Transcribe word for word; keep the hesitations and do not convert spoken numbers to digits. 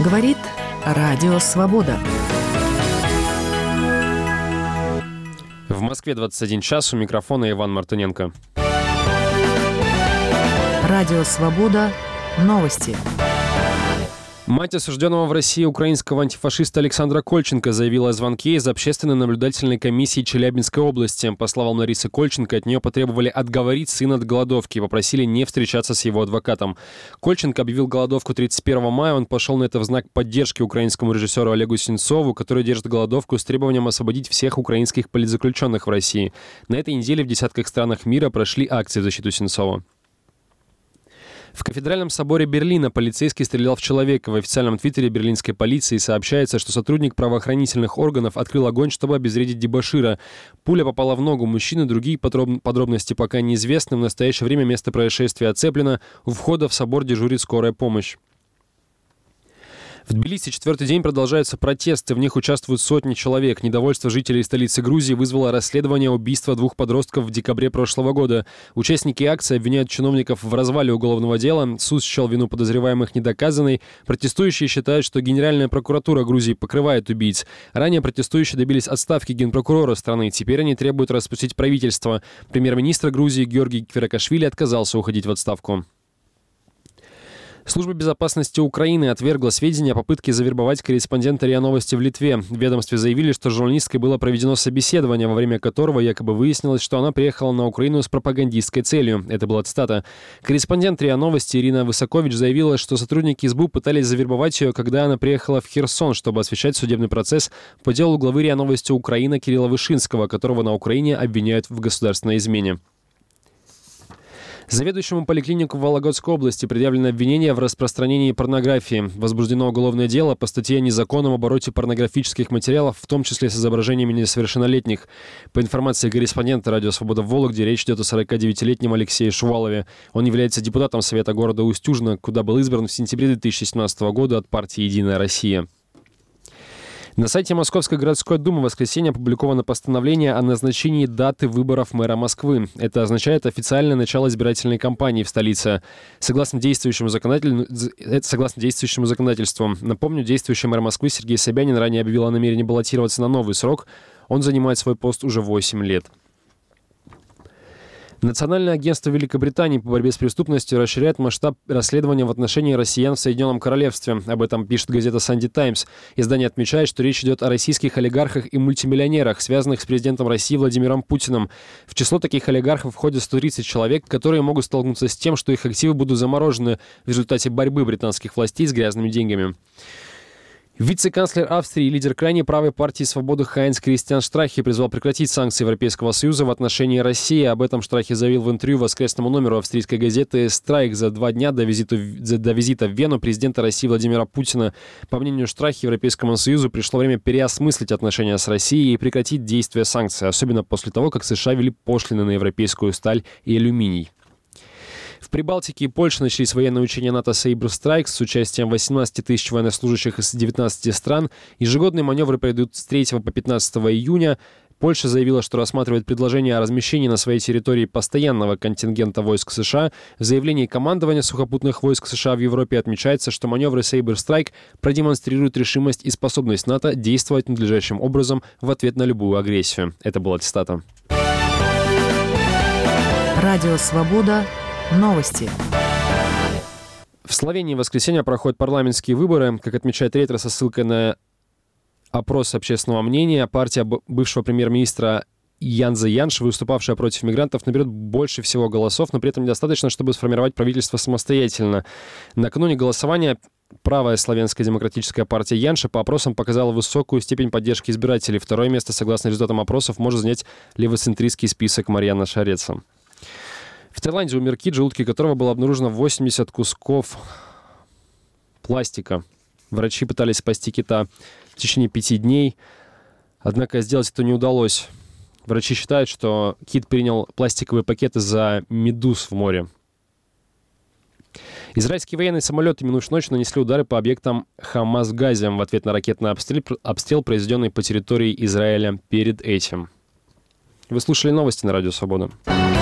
Говорит Радио Свобода. В Москве двадцать один час, у микрофона Иван Мартыненко. Радио Свобода. Новости. Мать осужденного в России украинского антифашиста Александра Кольченко заявила о звонке из Общественной наблюдательной комиссии Челябинской области. По словам Ларисы Кольченко, от нее потребовали отговорить сына от голодовки и попросили не встречаться с его адвокатом. Кольченко объявил голодовку тридцать первого мая. Он пошел на это в знак поддержки украинскому режиссеру Олегу Сенцову, который держит голодовку с требованием освободить всех украинских политзаключенных в России. На этой неделе в десятках странах мира прошли акции в защиту Сенцова. В Кафедральном соборе Берлина полицейский стрелял в человека. В официальном твиттере берлинской полиции сообщается, что сотрудник правоохранительных органов открыл огонь, чтобы обезвредить дебошира. Пуля попала в ногу мужчины, другие подробности пока неизвестны. В настоящее время место происшествия оцеплено. У входа в собор дежурит скорая помощь. В Тбилиси четвертый день продолжаются протесты. В них участвуют сотни человек. Недовольство жителей столицы Грузии вызвало расследование убийства двух подростков в декабре прошлого года. Участники акции обвиняют чиновников в развале уголовного дела. Суд счел вину подозреваемых недоказанной. Протестующие считают, что Генеральная прокуратура Грузии покрывает убийц. Ранее протестующие добились отставки генпрокурора страны. Теперь они требуют распустить правительство. Премьер-министр Грузии Георгий Квиракашвили отказался уходить в отставку. Служба безопасности Украины отвергла сведения о попытке завербовать корреспондента РИА Новости в Литве. В ведомстве заявили, что с журналисткой было проведено собеседование, во время которого якобы выяснилось, что она приехала на Украину с пропагандистской целью. Это была цитата. Корреспондент РИА Новости Ирина Высокович заявила, что сотрудники СБУ пытались завербовать ее, когда она приехала в Херсон, чтобы освещать судебный процесс по делу главы РИА Новости Украины Кирилла Вышинского, которого на Украине обвиняют в государственной измене. Заведующему поликлинику в Вологодской области предъявлено обвинение в распространении порнографии. Возбуждено уголовное дело по статье о незаконном обороте порнографических материалов, в том числе с изображениями несовершеннолетних. По информации корреспондента «Радио Свобода» в Вологде, речь идет о сорокадевятилетнем Алексее Шувалове. Он является депутатом Совета города Устюжна, куда был избран в сентябре две тысячи семнадцатого года от партии «Единая Россия». На сайте Московской городской думы в воскресенье опубликовано постановление о назначении даты выборов мэра Москвы. Это означает официальное начало избирательной кампании в столице. Согласно действующему, законодатель... Согласно действующему законодательству. Напомню, действующий мэр Москвы Сергей Собянин ранее объявил о намерении баллотироваться на новый срок. Он занимает свой пост уже восемь лет. Национальное агентство Великобритании по борьбе с преступностью расширяет масштаб расследования в отношении россиян в Соединенном Королевстве. Об этом пишет газета «Санди Таймс». Издание отмечает, что речь идет о российских олигархах и мультимиллионерах, связанных с президентом России Владимиром Путиным. В число таких олигархов входят сто тридцать человек, которые могут столкнуться с тем, что их активы будут заморожены в результате борьбы британских властей с грязными деньгами. Вице-канцлер Австрии и лидер крайней правой партии «Свобода» Хайнц Кристиан Штрахе призвал прекратить санкции Европейского Союза в отношении России. Об этом Штрахе заявил в интервью воскресному номеру австрийской газеты «Страйк» за два дня до визита, до визита в Вену президента России Владимира Путина. По мнению Штрахе, Европейскому Союзу пришло время переосмыслить отношения с Россией и прекратить действие санкций, особенно после того, как США ввели пошлины на европейскую сталь и алюминий. В Прибалтике и Польше начались военные учения НАТО Sabre Strike с участием восемнадцати тысяч военнослужащих из девятнадцати стран. Ежегодные маневры пройдут с третьего по пятнадцатое июня. Польша заявила, что рассматривает предложение о размещении на своей территории постоянного контингента войск США. В заявлении командования сухопутных войск США в Европе отмечается, что маневры Sabre Strike продемонстрируют решимость и способность НАТО действовать надлежащим образом в ответ на любую агрессию. Это была цитата. Радио Свобода. Новости. В Словении в воскресенье проходят парламентские выборы. Как отмечает Ретро со ссылкой на опрос общественного мнения, партия бывшего премьер-министра Янза Янш, выступавшая против мигрантов, наберет больше всего голосов, но при этом недостаточно, чтобы сформировать правительство самостоятельно. Накануне голосования правая славянская демократическая партия Янша по опросам показала высокую степень поддержки избирателей. Второе место, согласно результатам опросов, может занять левоцентристский список Марьяна Шареца. В Таиланде умер кит, в желудке которого было обнаружено восемьдесят кусков пластика. Врачи пытались спасти кита в течение пяти дней, однако сделать это не удалось. Врачи считают, что кит принял пластиковый пакет из-за медуз в море. Израильские военные самолеты минувшую ночь нанесли удары по объектам Хамас в Газе в ответ на ракетный обстрел, обстрел, произведенный по территории Израиля перед этим. Вы слушали новости на Радио Свобода.